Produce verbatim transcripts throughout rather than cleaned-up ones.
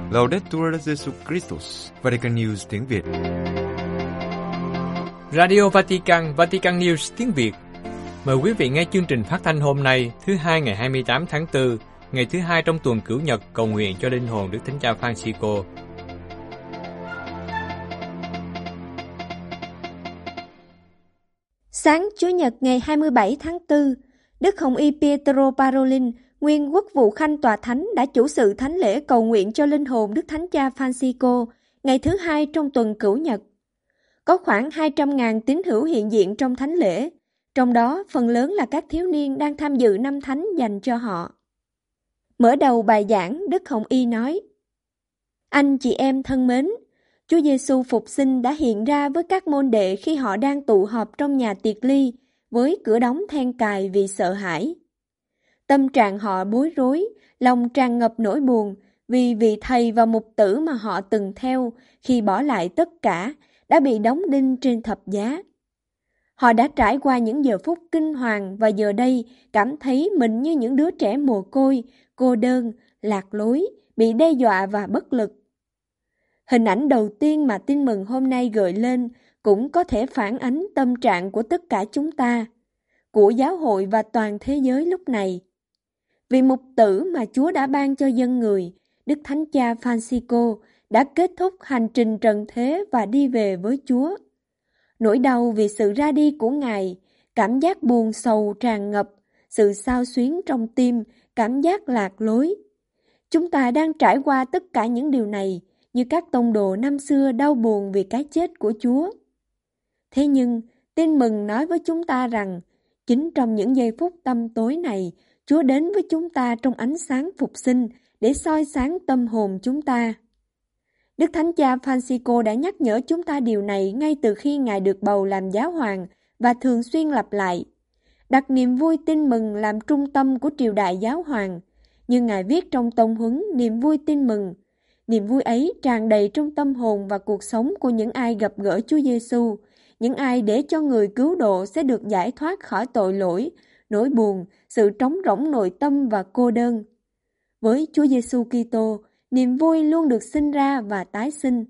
Laudetur Jesus Christus, Vatican News tiếng Việt. Radio Vatican, Vatican News tiếng Việt. Mời quý vị nghe chương trình phát thanh hôm nay, thứ hai ngày hai mươi tám tháng tư, ngày thứ hai trong tuần Cửu Nhật, cầu nguyện cho linh hồn Đức Thánh Cha Francisco. Sáng Chủ nhật ngày hai mươi bảy tháng tư, Đức Hồng Y Pietro Parolin, nguyên quốc vụ khanh tòa thánh đã chủ sự thánh lễ cầu nguyện cho linh hồn Đức Thánh Cha Francisco ngày thứ hai trong tuần Cửu Nhật. Có khoảng hai trăm nghìn tín hữu hiện diện trong thánh lễ, trong đó phần lớn là các thiếu niên đang tham dự năm thánh dành cho họ. Mở đầu bài giảng, Đức Hồng Y nói: Anh chị em thân mến, Chúa Giêsu phục sinh đã hiện ra với các môn đệ khi họ đang tụ họp trong nhà tiệc ly với cửa đóng then cài vì sợ hãi. Tâm trạng họ bối rối, lòng tràn ngập nỗi buồn vì vị thầy và mục tử mà họ từng theo khi bỏ lại tất cả đã bị đóng đinh trên thập giá. Họ đã trải qua những giờ phút kinh hoàng và giờ đây cảm thấy mình như những đứa trẻ mồ côi, cô đơn, lạc lối, bị đe dọa và bất lực. Hình ảnh đầu tiên mà tin mừng hôm nay gợi lên cũng có thể phản ánh tâm trạng của tất cả chúng ta, của giáo hội và toàn thế giới lúc này. Vì mục tử mà Chúa đã ban cho dân người, Đức Thánh Cha Francisco đã kết thúc hành trình trần thế và đi về với Chúa. Nỗi đau vì sự ra đi của Ngài, cảm giác buồn sầu tràn ngập, sự xao xuyến trong tim, cảm giác lạc lối. Chúng ta đang trải qua tất cả những điều này như các tông đồ năm xưa đau buồn vì cái chết của Chúa. Thế nhưng, tin mừng nói với chúng ta rằng, chính trong những giây phút tăm tối này, Chúa đến với chúng ta trong ánh sáng phục sinh để soi sáng tâm hồn chúng ta. Đức Thánh Cha Francisco đã nhắc nhở chúng ta điều này ngay từ khi Ngài được bầu làm giáo hoàng và thường xuyên lặp lại. Đặt niềm vui tin mừng làm trung tâm của triều đại giáo hoàng, như Ngài viết trong tông huấn niềm vui tin mừng. Niềm vui ấy tràn đầy trong tâm hồn và cuộc sống của những ai gặp gỡ Chúa Giêsu, những ai để cho người cứu độ sẽ được giải thoát khỏi tội lỗi, nỗi buồn, sự trống rỗng nội tâm và cô đơn. Với Chúa Giêsu Kitô, niềm vui luôn được sinh ra và tái sinh.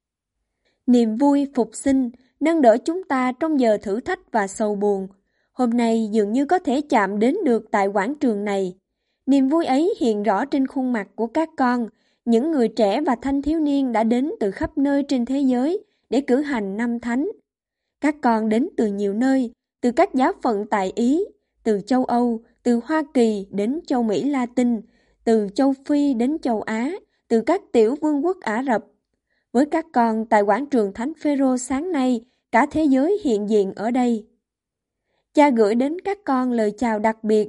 Niềm vui phục sinh nâng đỡ chúng ta trong giờ thử thách và sầu buồn. Hôm nay dường như có thể chạm đến được tại quảng trường này. Niềm vui ấy hiện rõ trên khuôn mặt của các con, những người trẻ và thanh thiếu niên đã đến từ khắp nơi trên thế giới để cử hành năm thánh. Các con đến từ nhiều nơi, từ các giáo phận tại Ý, từ châu Âu, từ Hoa Kỳ đến châu Mỹ Latin, từ châu Phi đến châu Á, từ các tiểu vương quốc Ả Rập. Với các con tại quảng trường Thánh Phêrô sáng nay, cả thế giới hiện diện ở đây. Cha gửi đến các con lời chào đặc biệt.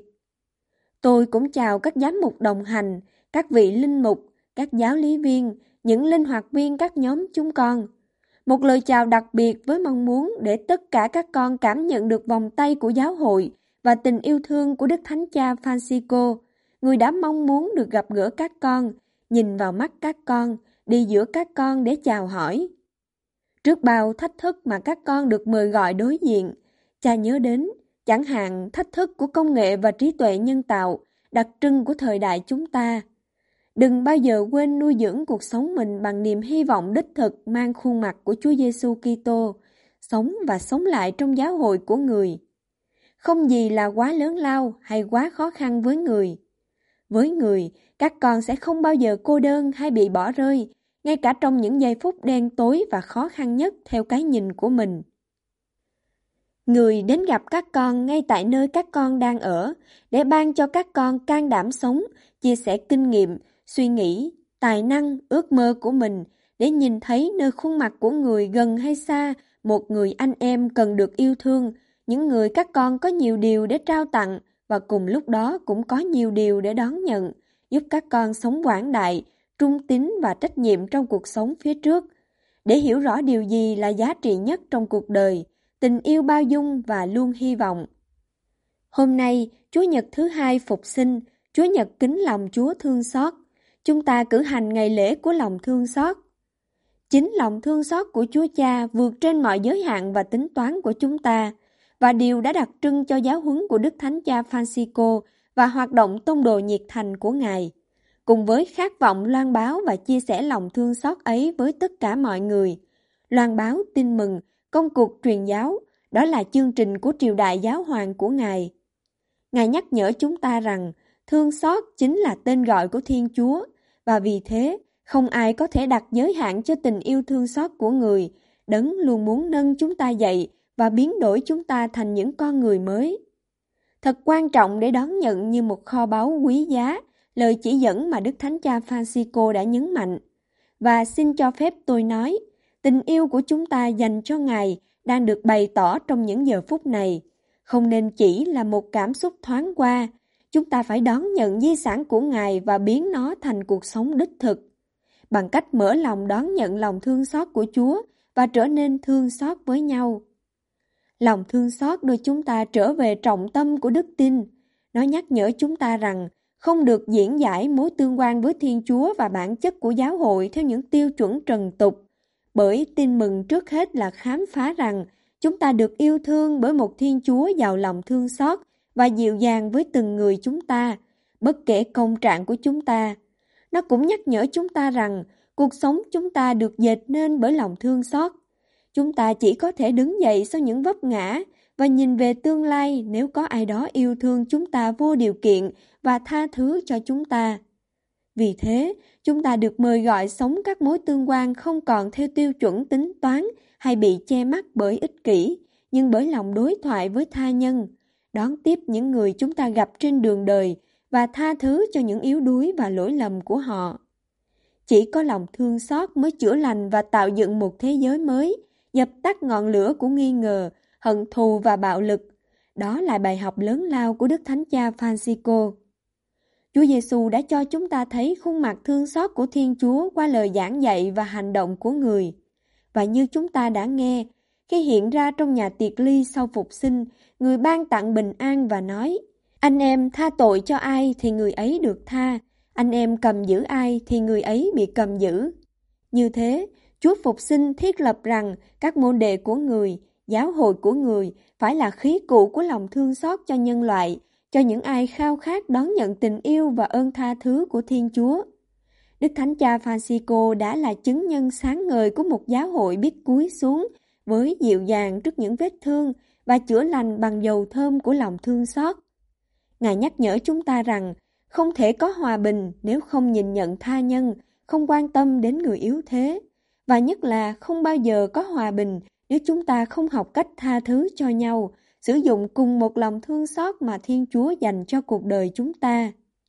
Tôi cũng chào các giám mục đồng hành, các vị linh mục, các giáo lý viên, những linh hoạt viên các nhóm chúng con. Một lời chào đặc biệt với mong muốn để tất cả các con cảm nhận được vòng tay của giáo hội và tình yêu thương của Đức Thánh Cha Francisco, người đã mong muốn được gặp gỡ các con, nhìn vào mắt các con, đi giữa các con để chào hỏi. Trước bao thách thức mà các con được mời gọi đối diện, cha nhớ đến, chẳng hạn thách thức của công nghệ và trí tuệ nhân tạo, đặc trưng của thời đại chúng ta. Đừng bao giờ quên nuôi dưỡng cuộc sống mình bằng niềm hy vọng đích thực mang khuôn mặt của Chúa Giêsu Kitô, sống và sống lại trong giáo hội của người. Không gì là quá lớn lao hay quá khó khăn với người. Với người, các con sẽ không bao giờ cô đơn hay bị bỏ rơi, ngay cả trong những giây phút đen tối và khó khăn nhất theo cái nhìn của mình. Người đến gặp các con ngay tại nơi các con đang ở, để ban cho các con can đảm sống, chia sẻ kinh nghiệm, suy nghĩ, tài năng, ước mơ của mình, để nhìn thấy nơi khuôn mặt của người gần hay xa, một người anh em cần được yêu thương, những người các con có nhiều điều để trao tặng và cùng lúc đó cũng có nhiều điều để đón nhận, giúp các con sống quảng đại, trung tín và trách nhiệm trong cuộc sống phía trước, để hiểu rõ điều gì là giá trị nhất trong cuộc đời, tình yêu bao dung và luôn hy vọng. Hôm nay, Chúa Nhật thứ hai phục sinh, Chúa Nhật kính lòng Chúa thương xót, chúng ta cử hành ngày lễ của lòng thương xót. Chính lòng thương xót của Chúa Cha vượt trên mọi giới hạn và tính toán của chúng ta, và điều đã đặc trưng cho giáo huấn của Đức Thánh Cha Francisco và hoạt động tông đồ nhiệt thành của Ngài. cùng với khát vọng loan báo và chia sẻ lòng thương xót ấy với tất cả mọi người. Loan báo tin mừng, công cuộc truyền giáo, đó là chương trình của triều đại giáo hoàng của Ngài. Ngài nhắc nhở chúng ta rằng thương xót chính là tên gọi của Thiên Chúa, và vì thế không ai có thể đặt giới hạn cho tình yêu thương xót của người. Đấng luôn muốn nâng chúng ta dậy và biến đổi chúng ta thành những con người mới. Thật quan trọng để đón nhận như một kho báu quý giá lời chỉ dẫn mà Đức Thánh Cha Francisco đã nhấn mạnh. Và xin cho phép tôi nói, tình yêu của chúng ta dành cho Ngài đang được bày tỏ trong những giờ phút này. Không nên chỉ là một cảm xúc thoáng qua. Chúng ta phải đón nhận di sản của Ngài và biến nó thành cuộc sống đích thực. Bằng cách mở lòng đón nhận lòng thương xót của Chúa và trở nên thương xót với nhau. Lòng thương xót đưa chúng ta trở về trọng tâm của đức tin. Nó nhắc nhở chúng ta rằng không được diễn giải mối tương quan với Thiên Chúa và bản chất của giáo hội theo những tiêu chuẩn trần tục. Bởi tin mừng trước hết là khám phá rằng chúng ta được yêu thương bởi một Thiên Chúa giàu lòng thương xót và dịu dàng với từng người chúng ta, bất kể công trạng của chúng ta. Nó cũng nhắc nhở chúng ta rằng cuộc sống chúng ta được dệt nên bởi lòng thương xót. Chúng ta chỉ có thể đứng dậy sau những vấp ngã và nhìn về tương lai nếu có ai đó yêu thương chúng ta vô điều kiện và tha thứ cho chúng ta. Vì thế, chúng ta được mời gọi sống các mối tương quan không còn theo tiêu chuẩn tính toán hay bị che mắt bởi ích kỷ, nhưng bởi lòng đối thoại với tha nhân, đón tiếp những người chúng ta gặp trên đường đời và tha thứ cho những yếu đuối và lỗi lầm của họ. Chỉ có lòng thương xót mới chữa lành và tạo dựng một thế giới mới, dập tắt ngọn lửa của nghi ngờ, hận thù và bạo lực. Đó là bài học lớn lao của Đức Thánh Cha Francisco. Chúa Giêsu đã cho chúng ta thấy khuôn mặt thương xót của Thiên Chúa qua lời giảng dạy và hành động của người. Và như chúng ta đã nghe, khi hiện ra trong nhà tiệc ly sau phục sinh, người ban tặng bình an và nói: anh em tha tội cho ai thì người ấy được tha, anh em cầm giữ ai thì người ấy bị cầm giữ. Như thế, Chúa phục sinh thiết lập rằng các môn đệ của người, giáo hội của người phải là khí cụ của lòng thương xót cho nhân loại, cho những ai khao khát đón nhận tình yêu và ơn tha thứ của Thiên Chúa. Đức Thánh Cha Francisco đã là chứng nhân sáng ngời của một giáo hội biết cúi xuống với dịu dàng trước những vết thương và chữa lành bằng dầu thơm của lòng thương xót. Ngài nhắc nhở chúng ta rằng không thể có hòa bình nếu không nhìn nhận tha nhân, không quan tâm đến người yếu thế, và nhất là không bao giờ có hòa bình nếu chúng ta không học cách tha thứ cho nhau, sử dụng cùng một lòng thương xót mà Thiên Chúa dành cho cuộc đời chúng ta.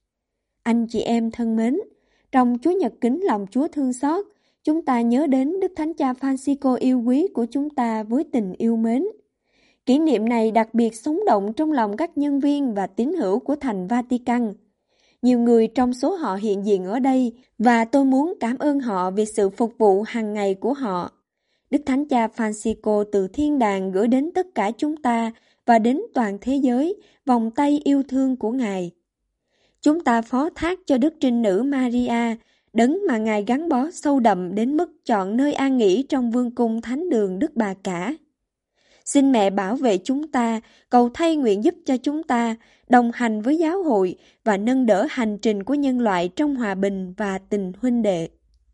Anh chị em thân mến, trong Chúa Nhật Kính lòng Chúa thương xót, chúng ta nhớ đến Đức Thánh Cha Francisco yêu quý của chúng ta với tình yêu mến. Kỷ niệm này đặc biệt sống động trong lòng các nhân viên và tín hữu của Thành Vatican. Nhiều người trong số họ hiện diện ở đây và tôi muốn cảm ơn họ vì sự phục vụ hàng ngày của họ. Đức Thánh Cha Francisco từ thiên đàng gửi đến tất cả chúng ta và đến toàn thế giới vòng tay yêu thương của Ngài. Chúng ta phó thác cho Đức Trinh Nữ Maria, đấng mà Ngài gắn bó sâu đậm đến mức chọn nơi an nghỉ trong vương cung Thánh đường Đức Bà Cả. Xin Mẹ bảo vệ chúng ta, cầu thay nguyện giúp cho chúng ta, đồng hành với giáo hội và nâng đỡ hành trình của nhân loại trong hòa bình và tình huynh đệ.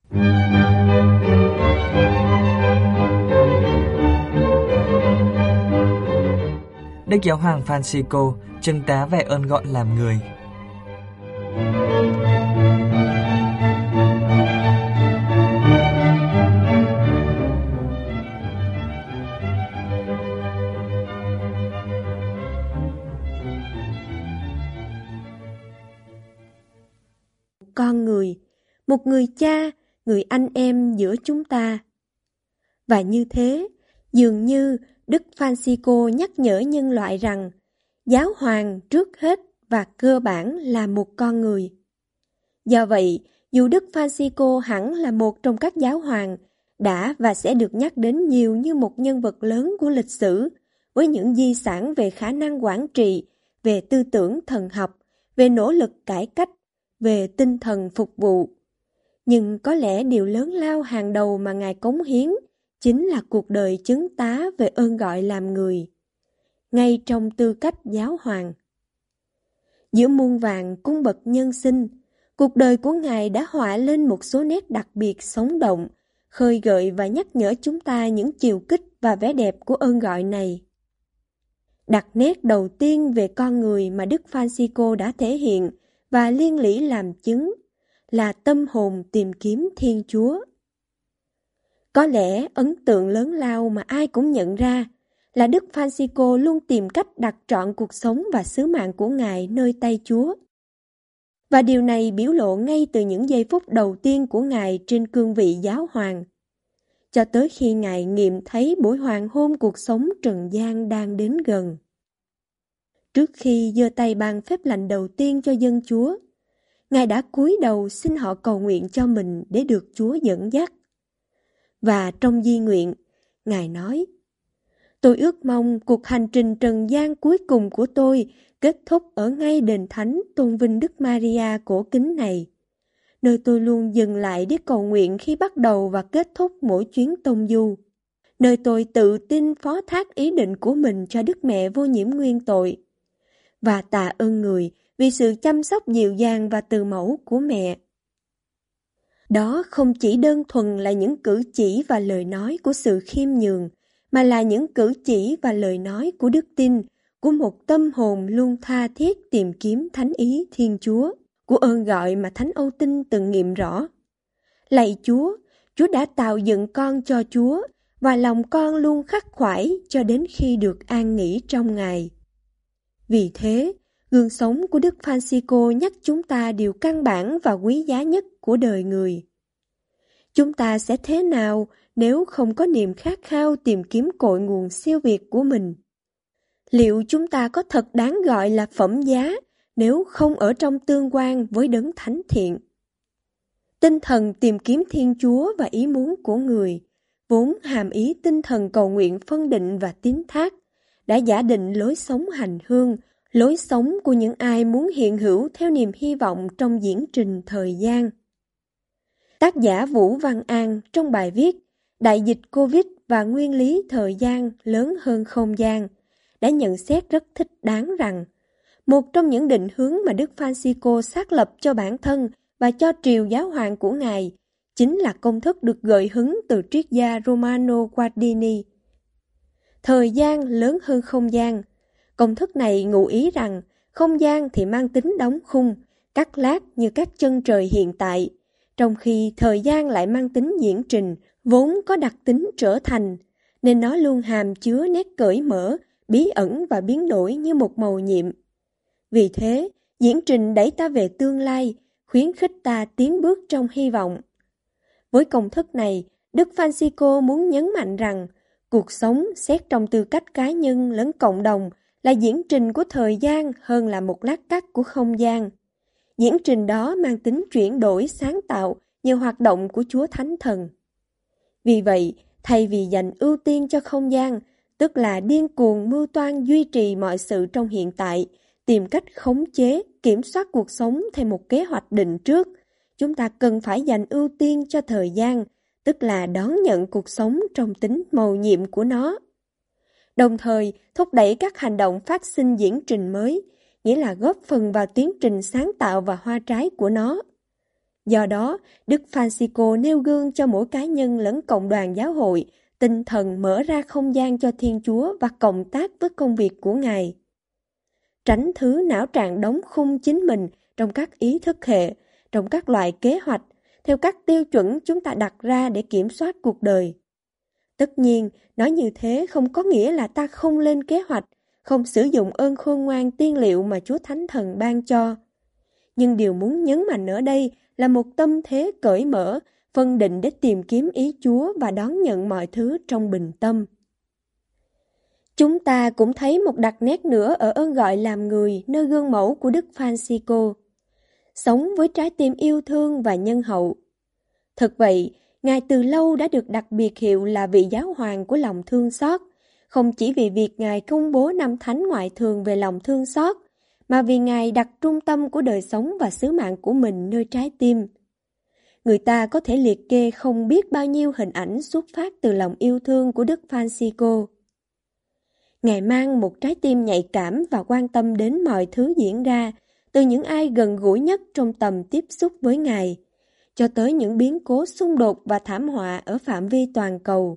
Đức Giáo hoàng Francisco trưng tá vẻ ơn gọi làm người. Con người, một người cha, người anh em giữa chúng ta. Và như thế, dường như Đức Francisco nhắc nhở nhân loại rằng giáo hoàng trước hết và cơ bản là một con người. Do vậy, dù Đức Francisco hẳn là một trong các giáo hoàng, đã và sẽ được nhắc đến nhiều như một nhân vật lớn của lịch sử, với những di sản về khả năng quản trị, về tư tưởng thần học, về nỗ lực cải cách, về tinh thần phục vụ. Nhưng có lẽ điều lớn lao hàng đầu mà Ngài cống hiến chính là cuộc đời chứng tá về ơn gọi làm người, ngay trong tư cách giáo hoàng. Giữa muôn vàn cung bậc nhân sinh, cuộc đời của Ngài đã họa lên một số nét đặc biệt sống động, khơi gợi và nhắc nhở chúng ta những chiều kích và vẻ đẹp của ơn gọi này. Đặc nét đầu tiên về con người mà Đức Francisco đã thể hiện và liên lỉ làm chứng là tâm hồn tìm kiếm Thiên Chúa. Có lẽ ấn tượng lớn lao mà ai cũng nhận ra là Đức Francisco luôn tìm cách đặt trọn cuộc sống và sứ mạng của Ngài nơi tay Chúa. Và điều này biểu lộ ngay từ những giây phút đầu tiên của Ngài trên cương vị giáo hoàng, cho tới khi Ngài nghiệm thấy buổi hoàng hôn cuộc sống trần gian đang đến gần. Trước khi giơ tay ban phép lành đầu tiên cho dân Chúa, Ngài đã cúi đầu xin họ cầu nguyện cho mình để được Chúa dẫn dắt. Và trong di nguyện, Ngài nói: "Tôi ước mong cuộc hành trình trần gian cuối cùng của tôi kết thúc ở ngay đền thánh tôn vinh Đức Maria cổ kính này, nơi tôi luôn dừng lại để cầu nguyện khi bắt đầu và kết thúc mỗi chuyến tông du, nơi tôi tự tin phó thác ý định của mình cho Đức Mẹ vô nhiễm nguyên tội, và tạ ơn người vì sự chăm sóc dịu dàng và từ mẫu của mẹ." Đó không chỉ đơn thuần là những cử chỉ và lời nói của sự khiêm nhường, mà là những cử chỉ và lời nói của đức tin, của một tâm hồn luôn tha thiết tìm kiếm thánh ý Thiên Chúa, của ơn gọi mà Thánh Âu Tinh từng nghiệm rõ. Lạy Chúa, Chúa đã tạo dựng con cho Chúa, và lòng con luôn khắc khoải cho đến khi được an nghỉ trong Ngài. Vì thế, gương sống của Đức Francisco nhắc chúng ta điều căn bản và quý giá nhất của đời người. Chúng ta sẽ thế nào nếu không có niềm khát khao tìm kiếm cội nguồn siêu việt của mình? Liệu chúng ta có thật đáng gọi là phẩm giá nếu không ở trong tương quan với đấng thánh thiện? Tinh thần tìm kiếm Thiên Chúa và ý muốn của người, vốn hàm ý tinh thần cầu nguyện phân định và tín thác, đã giả định lối sống hành hương, lối sống của những ai muốn hiện hữu theo niềm hy vọng trong diễn trình thời gian. Tác giả Vũ Văn An trong bài viết Đại dịch Covid và nguyên lý thời gian lớn hơn không gian đã nhận xét rất thích đáng rằng một trong những định hướng mà Đức Francisco xác lập cho bản thân và cho triều giáo hoàng của Ngài chính là công thức được gợi hứng từ triết gia Romano Guardini. Thời gian lớn hơn không gian. Công thức này ngụ ý rằng không gian thì mang tính đóng khung, cắt lát như các chân trời hiện tại, trong khi thời gian lại mang tính diễn trình, vốn có đặc tính trở thành, nên nó luôn hàm chứa nét cởi mở, bí ẩn và biến đổi như một mầu nhiệm. Vì thế, diễn trình đẩy ta về tương lai, khuyến khích ta tiến bước trong hy vọng. Với công thức này, Đức Francisco muốn nhấn mạnh rằng cuộc sống xét trong tư cách cá nhân lẫn cộng đồng là diễn trình của thời gian hơn là một lát cắt của không gian. Diễn trình đó mang tính chuyển đổi sáng tạo nhờ hoạt động của Chúa Thánh Thần. Vì vậy, thay vì dành ưu tiên cho không gian, tức là điên cuồng mưu toan duy trì mọi sự trong hiện tại, tìm cách khống chế, kiểm soát cuộc sống theo một kế hoạch định trước, chúng ta cần phải dành ưu tiên cho thời gian, tức là đón nhận cuộc sống trong tính mầu nhiệm của nó. Đồng thời, thúc đẩy các hành động phát sinh diễn trình mới, nghĩa là góp phần vào tiến trình sáng tạo và hoa trái của nó. Do đó, Đức Francisco nêu gương cho mỗi cá nhân lẫn cộng đoàn giáo hội, tinh thần mở ra không gian cho Thiên Chúa và cộng tác với công việc của Ngài. Tránh thứ não trạng đóng khung chính mình trong các ý thức hệ, trong các loại kế hoạch, theo các tiêu chuẩn chúng ta đặt ra để kiểm soát cuộc đời. Tất nhiên, nói như thế không có nghĩa là ta không lên kế hoạch, không sử dụng ơn khôn ngoan tiên liệu mà Chúa Thánh Thần ban cho. Nhưng điều muốn nhấn mạnh ở đây là một tâm thế cởi mở, phân định để tìm kiếm ý Chúa và đón nhận mọi thứ trong bình tâm. Chúng ta cũng thấy một đặc nét nữa ở ơn gọi làm người nơi gương mẫu của Đức Francisco. Sống với trái tim yêu thương và nhân hậu. Thực vậy, Ngài từ lâu đã được đặc biệt hiệu là vị giáo hoàng của lòng thương xót, không chỉ vì việc Ngài công bố năm thánh ngoại thường về lòng thương xót, mà vì Ngài đặt trung tâm của đời sống và sứ mạng của mình nơi trái tim. Người ta có thể liệt kê không biết bao nhiêu hình ảnh xuất phát từ lòng yêu thương của Đức Francisco. Ngài mang một trái tim nhạy cảm và quan tâm đến mọi thứ diễn ra, từ những ai gần gũi nhất trong tầm tiếp xúc với Ngài, cho tới những biến cố xung đột và thảm họa ở phạm vi toàn cầu.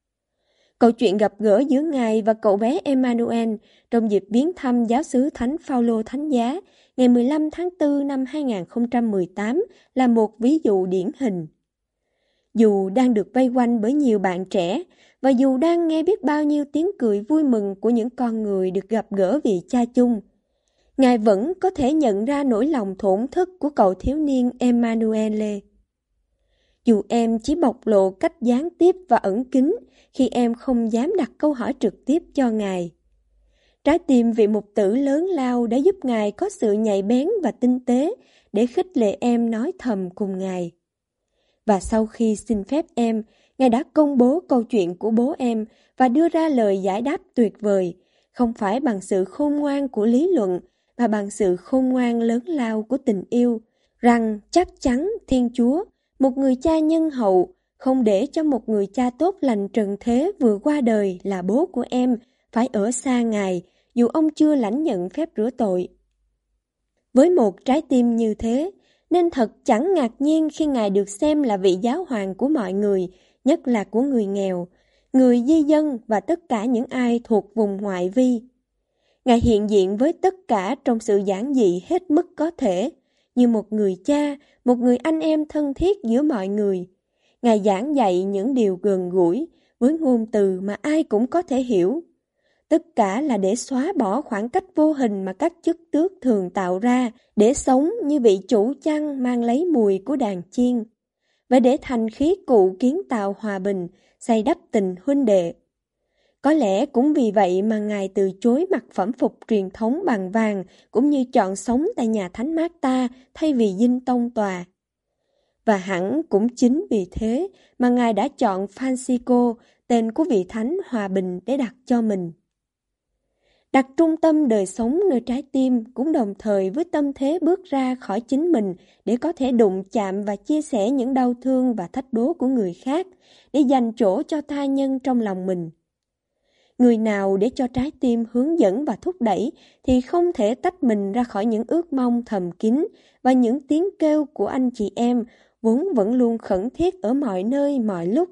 Câu chuyện gặp gỡ giữa Ngài và cậu bé Emmanuel trong dịp viếng thăm giáo xứ Thánh Phaolô Thánh Giá ngày mười lăm tháng tư năm hai nghìn không trăm mười tám là một ví dụ điển hình. Dù đang được vây quanh bởi nhiều bạn trẻ và dù đang nghe biết bao nhiêu tiếng cười vui mừng của những con người được gặp gỡ vị cha chung, Ngài vẫn có thể nhận ra nỗi lòng thổn thức của cậu thiếu niên Emmanuel. Dù em chỉ bộc lộ cách gián tiếp và ẩn kín khi em không dám đặt câu hỏi trực tiếp cho Ngài, trái tim vị mục tử lớn lao đã giúp Ngài có sự nhạy bén và tinh tế để khích lệ em nói thầm cùng Ngài. Và sau khi xin phép em, Ngài đã công bố câu chuyện của bố em và đưa ra lời giải đáp tuyệt vời, không phải bằng sự khôn ngoan của lý luận, mà bằng sự khôn ngoan lớn lao của tình yêu, rằng chắc chắn Thiên Chúa, một người cha nhân hậu, không để cho một người cha tốt lành trần thế vừa qua đời là bố của em phải ở xa Ngài, dù ông chưa lãnh nhận phép rửa tội. Với một trái tim như thế, nên thật chẳng ngạc nhiên khi Ngài được xem là vị giáo hoàng của mọi người, nhất là của người nghèo, người di dân và tất cả những ai thuộc vùng ngoại vi. Ngài hiện diện với tất cả trong sự giản dị hết mức có thể, như một người cha, một người anh em thân thiết giữa mọi người. Ngài giảng dạy những điều gần gũi, với ngôn từ mà ai cũng có thể hiểu. Tất cả là để xóa bỏ khoảng cách vô hình mà các chức tước thường tạo ra, để sống như vị chủ chăn mang lấy mùi của đàn chiên, và để thành khí cụ kiến tạo hòa bình, xây đắp tình huynh đệ. Có lẽ cũng vì vậy mà Ngài từ chối mặc phẩm phục truyền thống bằng vàng, cũng như chọn sống tại nhà Thánh Mát-ta thay vì dinh tông tòa. Và hẳn cũng chính vì thế mà Ngài đã chọn Francisco, tên của vị Thánh Hòa Bình, để đặt cho mình. Đặt trung tâm đời sống nơi trái tim cũng đồng thời với tâm thế bước ra khỏi chính mình để có thể đụng chạm và chia sẻ những đau thương và thách đố của người khác, để dành chỗ cho tha nhân trong lòng mình. Người nào để cho trái tim hướng dẫn và thúc đẩy thì không thể tách mình ra khỏi những ước mong thầm kín và những tiếng kêu của anh chị em vốn vẫn luôn khẩn thiết ở mọi nơi mọi lúc.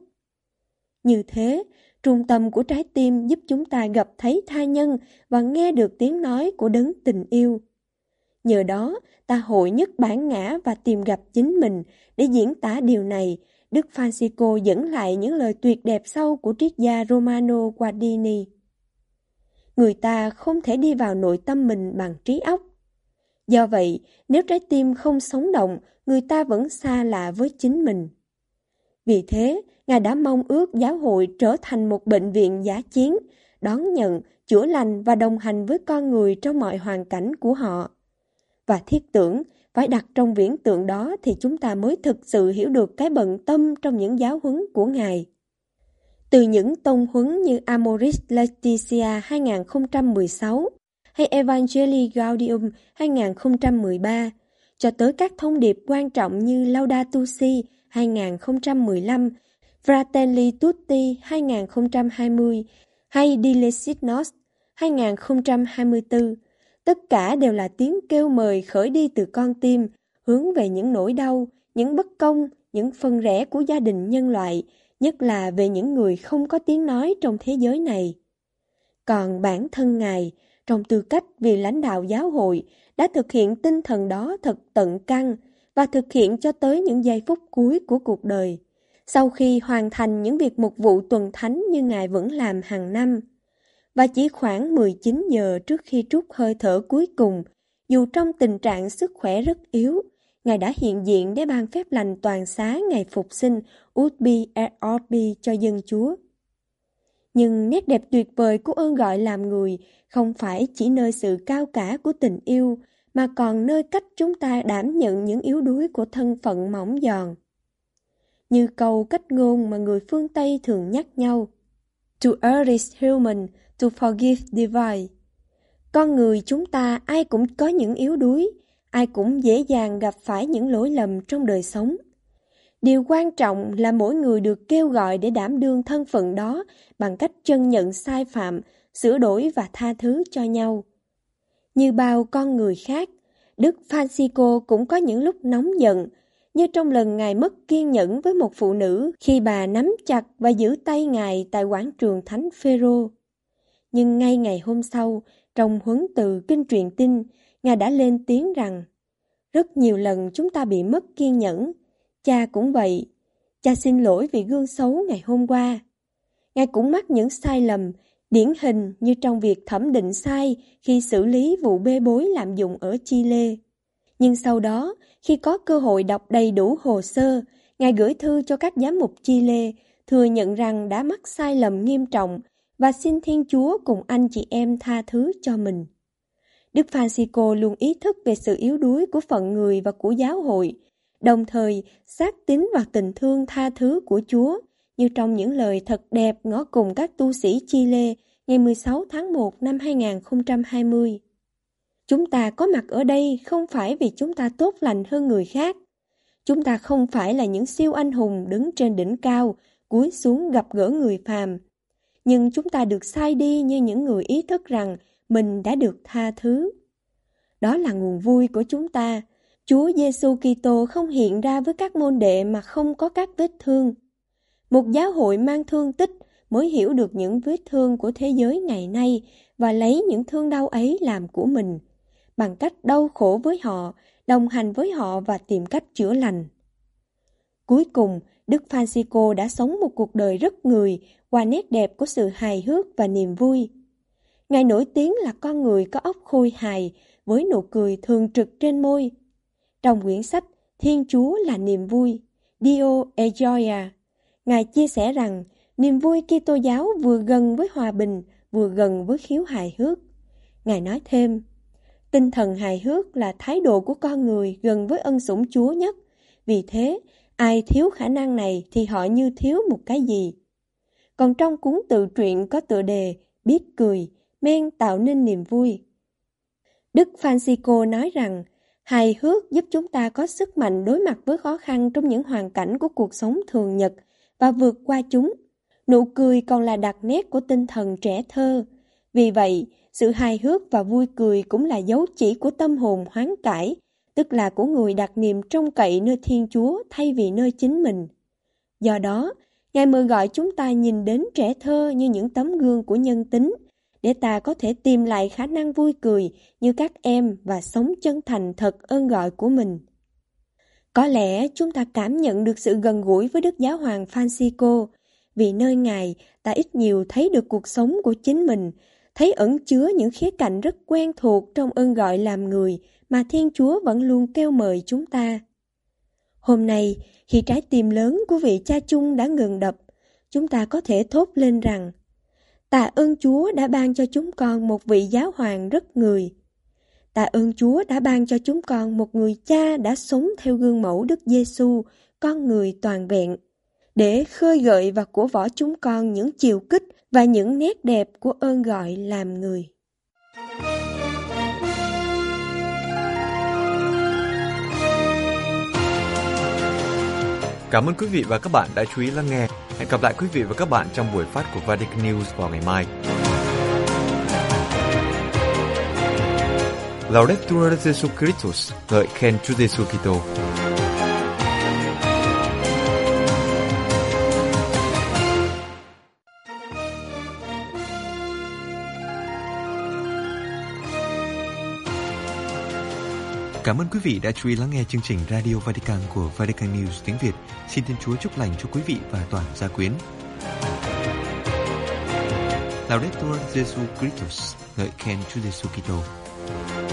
Như thế, trung tâm của trái tim giúp chúng ta gặp thấy tha nhân và nghe được tiếng nói của đấng tình yêu. Nhờ đó, ta hội nhất bản ngã và tìm gặp chính mình. Để diễn tả điều này, Đức Francisco dẫn lại những lời tuyệt đẹp sau của triết gia Romano Guardini. Người ta không thể đi vào nội tâm mình bằng trí óc. Do vậy, nếu trái tim không sống động, người ta vẫn xa lạ với chính mình. Vì thế, Ngài đã mong ước giáo hội trở thành một bệnh viện dã chiến, đón nhận, chữa lành và đồng hành với con người trong mọi hoàn cảnh của họ. Và thiết tưởng, phải đặt trong viễn tượng đó thì chúng ta mới thực sự hiểu được cái bận tâm trong những giáo huấn của Ngài. Từ những tông huấn như Amoris Laetitia hai nghìn không trăm mười sáu hay Evangelii Gaudium hai nghìn không trăm mười ba, cho tới các thông điệp quan trọng như Laudato Si hai nghìn không trăm mười lăm, Fratelli Tutti hai nghìn không trăm hai mươi hay Dilecit Nos hai nghìn không trăm hai mươi tư, tất cả đều là tiếng kêu mời khởi đi từ con tim, hướng về những nỗi đau, những bất công, những phân rẽ của gia đình nhân loại, nhất là về những người không có tiếng nói trong thế giới này. Còn bản thân Ngài, trong tư cách vị lãnh đạo giáo hội, đã thực hiện tinh thần đó thật tận căn và thực hiện cho tới những giây phút cuối của cuộc đời, sau khi hoàn thành những việc mục vụ tuần thánh như Ngài vẫn làm hàng năm. Và chỉ khoảng mười chín giờ trước khi trút hơi thở cuối cùng, dù trong tình trạng sức khỏe rất yếu, Ngài đã hiện diện để ban phép lành toàn xá ngày phục sinh Urbi et Orbi cho dân Chúa. Nhưng nét đẹp tuyệt vời của ơn gọi làm người không phải chỉ nơi sự cao cả của tình yêu, mà còn nơi cách chúng ta đảm nhận những yếu đuối của thân phận mỏng giòn. Như câu cách ngôn mà người phương Tây thường nhắc nhau, To err is human, to forgive divine. Con người chúng ta ai cũng có những yếu đuối, ai cũng dễ dàng gặp phải những lỗi lầm trong đời sống. Điều quan trọng là mỗi người được kêu gọi để đảm đương thân phận đó bằng cách chân nhận sai phạm, sửa đổi và tha thứ cho nhau. Như bao con người khác, Đức Francisco cũng có những lúc nóng giận, như trong lần Ngài mất kiên nhẫn với một phụ nữ khi bà nắm chặt và giữ tay Ngài tại quảng trường Thánh Phêrô. Nhưng ngay ngày hôm sau, trong huấn từ kinh truyền tin, Ngài đã lên tiếng rằng: rất nhiều lần chúng ta bị mất kiên nhẫn, cha cũng vậy. Cha xin lỗi vì gương xấu ngày hôm qua. Ngài cũng mắc những sai lầm, điển hình như trong việc thẩm định sai khi xử lý vụ bê bối lạm dụng ở Chile. Nhưng sau đó, khi có cơ hội đọc đầy đủ hồ sơ, Ngài gửi thư cho các giám mục Chile, thừa nhận rằng đã mắc sai lầm nghiêm trọng và xin Thiên Chúa cùng anh chị em tha thứ cho mình. Đức Francisco luôn ý thức về sự yếu đuối của phận người và của giáo hội, đồng thời xác tín vào tình thương tha thứ của Chúa, như trong những lời thật đẹp ngỏ cùng các tu sĩ Chile ngày mười sáu tháng một năm hai nghìn không trăm hai mươi. Chúng ta có mặt ở đây không phải vì chúng ta tốt lành hơn người khác. Chúng ta không phải là những siêu anh hùng đứng trên đỉnh cao, cúi xuống gặp gỡ người phàm. Nhưng chúng ta được sai đi như những người ý thức rằng mình đã được tha thứ. Đó là nguồn vui của chúng ta. Chúa Giêsu Kitô không hiện ra với các môn đệ mà không có các vết thương. Một giáo hội mang thương tích mới hiểu được những vết thương của thế giới ngày nay và lấy những thương đau ấy làm của mình, bằng cách đau khổ với họ, đồng hành với họ và tìm cách chữa lành. Cuối cùng, Đức Francisco đã sống một cuộc đời rất người qua nét đẹp của sự hài hước và niềm vui. Ngài nổi tiếng là con người có óc khôi hài, với nụ cười thường trực trên môi. Trong quyển sách Thiên Chúa là niềm vui, Dio e Gioia, Ngài chia sẻ rằng niềm vui Kitô giáo vừa gần với hòa bình, vừa gần với khiếu hài hước. Ngài nói thêm, tinh thần hài hước là thái độ của con người gần với ân sủng Chúa nhất. Vì thế, ai thiếu khả năng này thì họ như thiếu một cái gì. Còn trong cuốn tự truyện có tựa đề Biết cười, men tạo nên niềm vui. Đức Francisco nói rằng, hài hước giúp chúng ta có sức mạnh đối mặt với khó khăn trong những hoàn cảnh của cuộc sống thường nhật và vượt qua chúng. Nụ cười còn là đặc nét của tinh thần trẻ thơ. Vì vậy, sự hài hước và vui cười cũng là dấu chỉ của tâm hồn hoán cải, tức là của người đặt niềm trông cậy nơi Thiên Chúa thay vì nơi chính mình. Do đó, Ngài mời gọi chúng ta nhìn đến trẻ thơ như những tấm gương của nhân tính, để ta có thể tìm lại khả năng vui cười như các em và sống chân thành thật ơn gọi của mình. Có lẽ chúng ta cảm nhận được sự gần gũi với Đức Giáo hoàng Francisco, vì nơi Ngài ta ít nhiều thấy được cuộc sống của chính mình, thấy ẩn chứa những khía cạnh rất quen thuộc trong ơn gọi làm người mà Thiên Chúa vẫn luôn kêu mời chúng ta. Hôm nay, khi trái tim lớn của vị cha chung đã ngừng đập, chúng ta có thể thốt lên rằng, tạ ơn Chúa đã ban cho chúng con một vị giáo hoàng rất người. Tạ ơn Chúa đã ban cho chúng con một người cha đã sống theo gương mẫu Đức Giêsu, con người toàn vẹn, để khơi gợi và cổ võ chúng con những chiều kích và những nét đẹp của ơn gọi làm người. Cảm ơn quý vị và các bạn đã chú ý lắng nghe. Hẹn gặp lại quý vị và các bạn trong buổi phát của Vatican News vào ngày mai. Laudetur Jesu Christus, ngợi khen Chúa Giêsu Kitô. Cảm ơn quý vị đã chú ý lắng nghe chương trình Radio Vatican của Vatican News tiếng Việt. Xin Thiên Chúa chúc lành cho quý vị và toàn gia quyến. Laudetur Jesu Christus, ngợi khen Chúa Giêsu Kitô.